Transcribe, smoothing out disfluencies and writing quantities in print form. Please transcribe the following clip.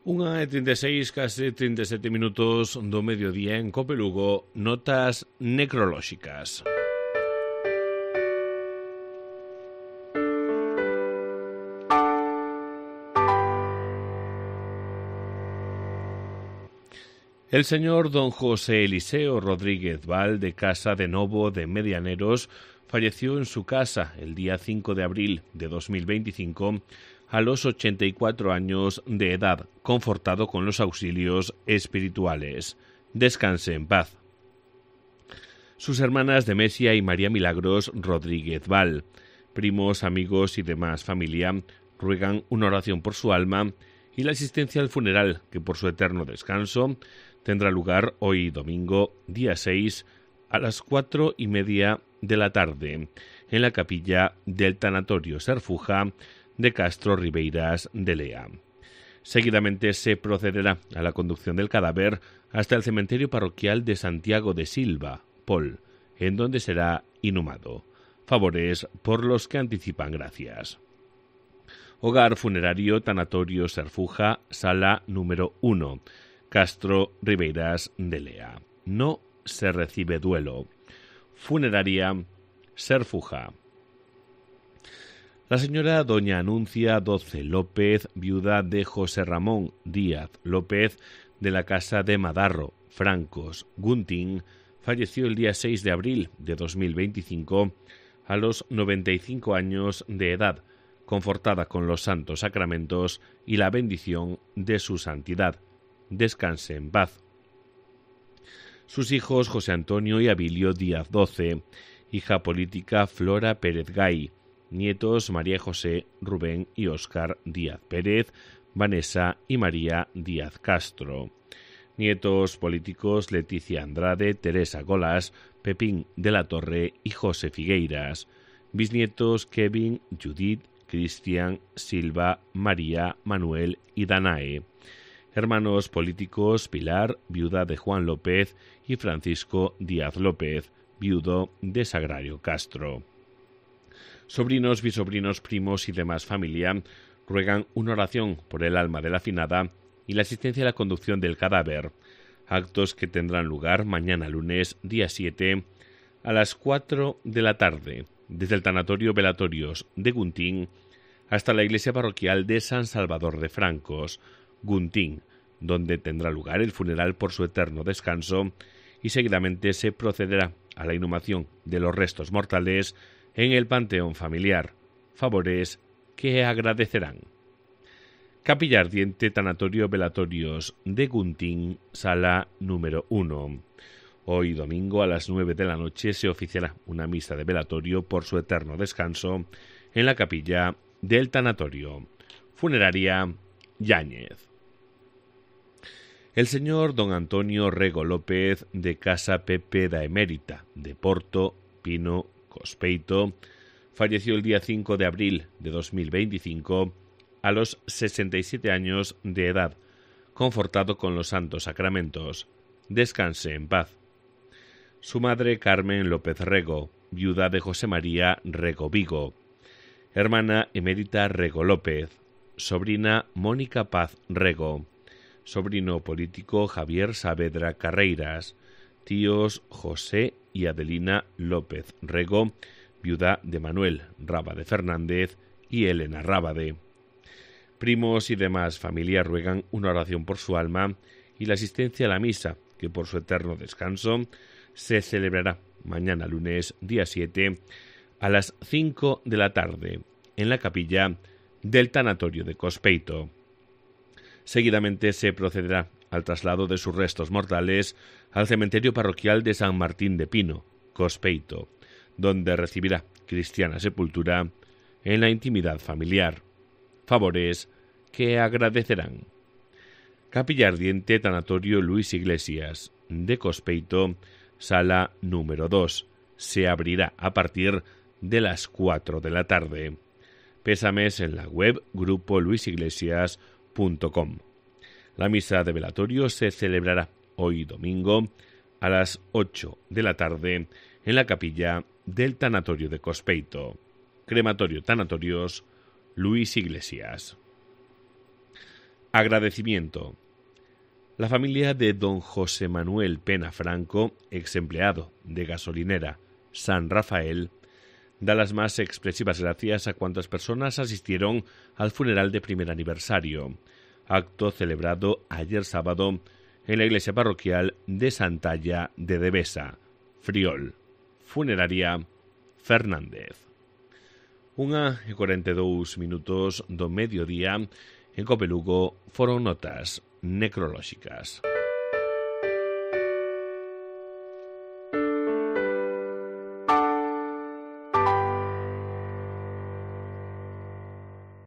1:36, case 37 minutos do mediodía en Cope Lugo, notas necrolóxicas. El señor don José Eliseo Rodríguez Val, de Casa de Novo de Medianeros, falleció en su casa el día 5 de abril de 2025 a los 84 años de edad, confortado con los auxilios espirituales. Descanse en paz. Sus hermanas Demesia y María Milagros Rodríguez Val, primos, amigos y demás familia, ruegan una oración por su alma y la asistencia al funeral, que por su eterno descanso tendrá lugar hoy domingo, día 6, a las 4:30 de la tarde, en la capilla del Tanatorio Serfuja de Castro Ribeiras de Lea. Seguidamente se procederá a la conducción del cadáver hasta el cementerio parroquial de Santiago de Silva, Pol, en donde será inhumado. Favores por los que anticipan gracias. Hogar funerario Tanatorio Serfuja, sala número 1, Castro Ribeiras de Lea. No se recibe duelo. Funeraria Serfuja. La señora doña Anuncia Doce López, viuda de José Ramón Díaz López, de la casa de Madarro, Francos, Guntín, falleció el día 6 de abril de 2025 a los 95 años de edad, confortada con los santos sacramentos y la bendición de su santidad. Descanse en paz. Sus hijos José Antonio y Abilio Díaz Doce, hija política Flora Pérez Gay, nietos María José, Rubén y Óscar Díaz Pérez, Vanessa y María Díaz Castro. Nietos políticos Leticia Andrade, Teresa Golas, Pepín de la Torre y José Figueiras. Bisnietos Kevin, Judith, Cristian, Silva, María, Manuel y Danae. Hermanos políticos Pilar, viuda de Juan López, y Francisco Díaz López, viudo de Sagrario Castro. Sobrinos, bisobrinos, primos y demás familia ruegan una oración por el alma de la finada y la asistencia a la conducción del cadáver, actos que tendrán lugar mañana lunes, día 7, a las 4 de la tarde, desde el Tanatorio Velatorios de Guntín hasta la iglesia parroquial de San Salvador de Francos, Guntín, donde tendrá lugar el funeral por su eterno descanso y seguidamente se procederá a la inhumación de los restos mortales en el panteón familiar, favores que agradecerán. Capilla Ardiente Tanatorio Velatorios de Guntín, sala número 1. Hoy domingo a las 9 de la noche se oficiará una misa de velatorio por su eterno descanso en la capilla del tanatorio. Funeraria Yáñez. El señor don Antonio Rego López, de Casa Pepe da Emérita, de Porto, Pino, Cospeito, falleció el día 5 de abril de 2025 a los 67 años de edad, confortado con los santos sacramentos. Descanse en paz. Su madre Carmen López Rego, viuda de José María Rego Vigo. Hermana emérita Rego López. Sobrina Mónica Paz Rego. Sobrino político Javier Saavedra Carreiras. Tíos José y Adelina López Rego, viuda de Manuel Rábade Fernández y Elena Rábade. Primos y demás familia ruegan una oración por su alma y la asistencia a la misa, que por su eterno descanso se celebrará mañana lunes, día 7, a las 5 de la tarde, en la capilla del Tanatorio de Cospeito. Seguidamente se procederá al traslado de sus restos mortales al cementerio parroquial de San Martín de Pino, Cospeito, donde recibirá cristiana sepultura en la intimidad familiar. Favores que agradecerán. Capilla Ardiente Tanatorio Luis Iglesias, de Cospeito, sala número 2. Se abrirá a partir de las 4 de la tarde. Pésames en la web grupoluisiglesias.com. La misa de velatorio se celebrará hoy domingo a las 8 de la tarde en la capilla del Tanatorio de Cospeito. Crematorio Tanatorios Luis Iglesias. Agradecimiento. La familia de don José Manuel Pena Franco, ex empleado de gasolinera San Rafael, da las más expresivas gracias a cuantas personas asistieron al funeral de primer aniversario, acto celebrado ayer sábado en la iglesia parroquial de Santalla de Devesa, Friol, funeraria Fernández. 1:42 do mediodía en Copelugo foron notas necrolóxicas.